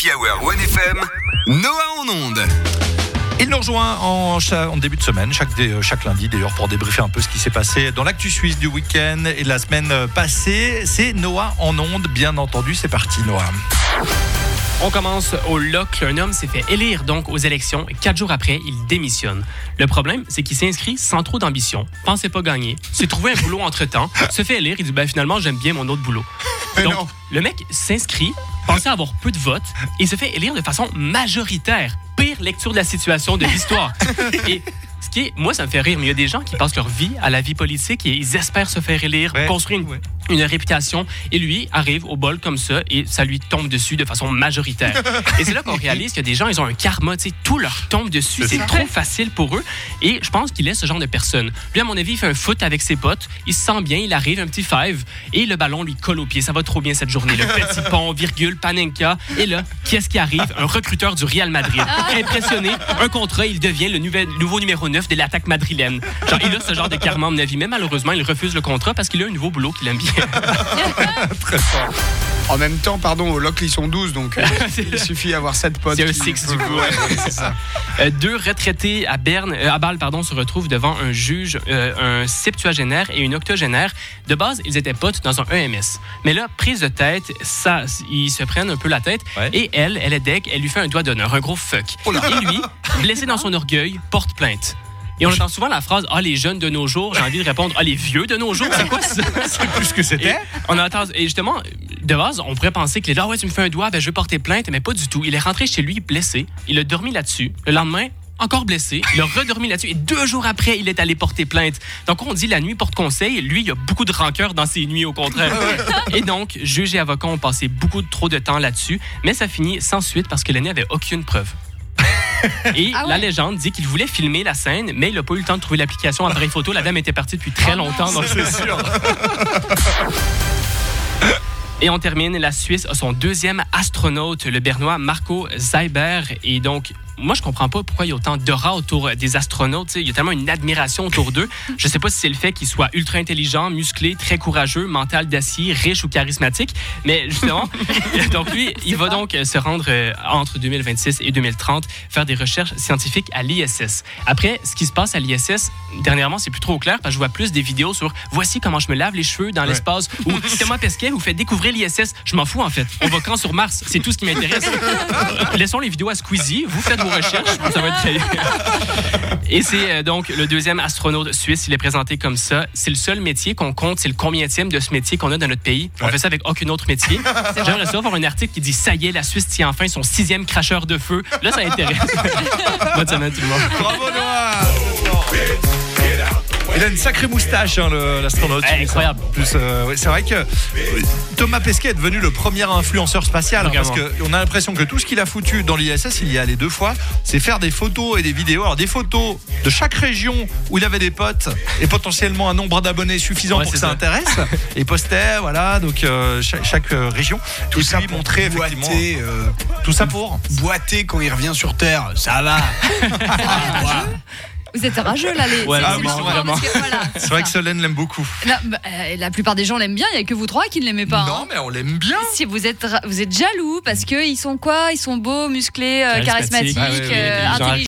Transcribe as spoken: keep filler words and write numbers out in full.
Happy Hour one F M, Noah en onde. Il nous rejoint en, en début de semaine, chaque, chaque lundi d'ailleurs, pour débriefer un peu ce qui s'est passé dans l'actu suisse du week-end et de la semaine passée. C'est Noah en onde, bien entendu. C'est parti, Noah. On commence au locle. Un homme s'est fait élire donc aux élections. Quatre jours après, il démissionne. Le problème, c'est qu'il s'est inscrit sans trop d'ambition, pensait pas gagner, s'est trouvé un boulot entre-temps, se fait élire, il dit ben, finalement j'aime bien mon autre boulot. Mais donc non. Le mec s'inscrit, pensait avoir peu de votes et se fait élire de façon majoritaire. Pire lecture de la situation de l'histoire. Et ce qui est, moi, ça me fait rire, mais il y a des gens qui passent leur vie à la vie politique et ils espèrent se faire élire, ouais, construire une, ouais. une réputation. Et lui arrive au bol comme ça et ça lui tombe dessus de façon majoritaire. Et c'est là qu'on réalise qu'il y a des gens, ils ont un karma, tu sais, tout leur tombe dessus. C'est, c'est trop facile pour eux. Et je pense qu'il est ce genre de personne. Lui, à mon avis, il fait un foot avec ses potes. Il se sent bien, il arrive, un petit five et le ballon lui colle au pied. Ça va trop bien cette journée. Le petit pont, virgule, panenka. Et là, qu'est-ce qui arrive? Un recruteur du Real Madrid. Impressionné, un contrat, il devient le nouvel, nouveau numéro neuf de l'attaque madrilène. Genre, il a ce genre de karma, à mon avis. Mais malheureusement, il refuse le contrat parce qu'il a un nouveau boulot qu'il aime bien. Très fort. En même temps, pardon, au locle, ils sont douze, donc euh, il suffit d'avoir sept potes. C'est un six du coup. Ouais, c'est ça. Euh, deux retraités à Berne, euh, à Bâle, pardon, se retrouvent devant un juge, euh, un septuagénaire et une octogénaire. De base, ils étaient potes dans un E M S. Mais là, prise de tête, ça, ils se prennent un peu la tête. Ouais. Et elle, elle est deg, elle lui fait un doigt d'honneur, un gros fuck. Oh là. Et lui, blessé dans son orgueil, porte plainte. Et on entend souvent la phrase « Ah, les jeunes de nos jours », j'ai envie de répondre « Ah, les vieux de nos jours », c'est quoi ça? C'est plus ce que c'était. Et, on entend, et justement, de base, on pourrait penser qu'il est là « Ah ouais, tu me fais un doigt, ben je vais porter plainte », mais pas du tout. Il est rentré chez lui blessé, il a dormi là-dessus. Le lendemain, encore blessé, il a redormi là-dessus et deux jours après, il est allé porter plainte. Donc, on dit la nuit porte conseil. Lui, il a beaucoup de rancœur dans ses nuits, au contraire. Et donc, juge et avocat ont passé beaucoup trop de temps là-dessus, mais ça finit sans suite parce que l'aîné n'avait aucune preuve. Et ah ouais. La légende dit qu'il voulait filmer la scène, mais il n'a pas eu le temps de trouver l'application appareil photo. La dame était partie depuis très longtemps, donc c'est sûr. Et on termine, la Suisse a son deuxième astronaute, le Bernois Marco Zeiber. Et donc, moi, je comprends pas pourquoi il y a autant d'aura autour des astronautes. T'sais. Il y a tellement une admiration autour d'eux. Je sais pas si c'est le fait qu'ils soient ultra intelligents, musclés, très courageux, mental d'acier, riches ou charismatiques. Mais justement, donc lui, il va donc se rendre euh, entre deux mille vingt-six et deux mille trente faire des recherches scientifiques à l'I S S. Après, ce qui se passe à l'I S S, dernièrement, c'est plus trop clair parce que je vois plus des vidéos sur « Voici comment je me lave les cheveux dans ouais. l'espace » ou « Thomas Pesquet vous fait découvrir l'I S S ». Je m'en fous, en fait. On va quand sur Mars? C'est tout ce qui m'intéresse. Laissons les vidéos à Squeezie. Vous faites vos recherches. Ça va être très... Et c'est euh, donc le deuxième astronaute suisse. Il est présenté comme ça. C'est le seul métier qu'on compte. C'est le combienième de ce métier qu'on a dans notre pays. Ouais. On fait ça avec aucun autre métier. J'aimerais ça avoir un article qui dit « Ça y est, la Suisse tient enfin son sixième cracheur de feu ». Là, ça intéresse. Bonne semaine, tout le monde. Bravo, Noah! Il a une sacrée moustache, hein, le, l'astronaute. Ouais, incroyable. En plus, euh, ouais, c'est vrai que Thomas Pesquet est devenu le premier influenceur spatial. Hein, parce qu'on a l'impression que tout ce qu'il a foutu dans l'I S S, il y est allé deux fois, c'est faire des photos et des vidéos. Alors, des photos de chaque région où il avait des potes et potentiellement un nombre d'abonnés suffisant ouais, pour que ça, ça intéresse. Et il postait, voilà, donc euh, chaque, chaque euh, région. Tout et ça puis, pour montrer boiter, effectivement. Euh, tout ça pour boiter quand il revient sur Terre. Ça va. Ah, vous êtes rageux là, les. Ouais, c'est, vraiment, c'est, vraiment. Que, voilà, c'est, c'est vrai que Solène l'aime beaucoup. Non, bah, euh, la plupart des gens l'aiment bien. Il y a que vous trois qui ne l'aimez pas. Non, hein. mais on l'aime bien. Si vous êtes, vous êtes jaloux parce que ils sont quoi? Ils sont beaux, musclés, euh, charismatiques, ah, oui, oui, euh, intelligents.